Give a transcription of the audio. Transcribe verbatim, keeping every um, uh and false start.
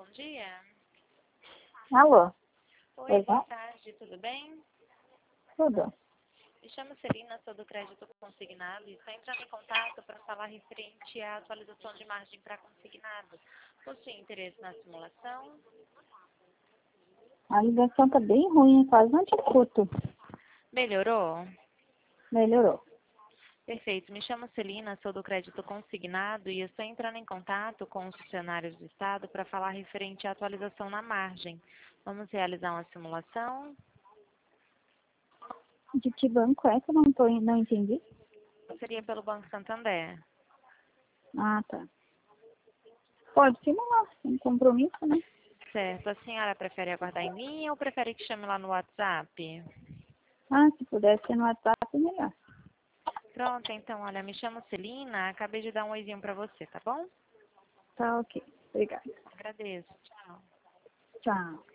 bom dia. Alô? Oi, Oi, boa tarde, tudo bem? tudo. Me chamo Celina, sou do Crédito Consignado e estou entrando em contato para falar referente à atualização de margem para consignado. Possui interesse na simulação? A ligação tá bem ruim, quase não te escuto. Melhorou? Melhorou. Perfeito. Me chamo Celina, sou do Crédito Consignado e estou entrando em contato com os funcionários do Estado para falar referente à atualização na margem. Vamos realizar uma simulação? De que banco é que eu não, tô, não entendi? Seria pelo Banco Santander. Ah, tá. Pode simular, sem compromisso, né? Certo. A senhora prefere aguardar em linha ou prefere que chame lá no WhatsApp? Ah, se pudesse ser no WhatsApp, melhor. Pronto, então, olha, me chamo Celina, acabei de dar um oizinho para você, tá bom? Tá ok. Obrigada. Agradeço. Tchau. Tchau.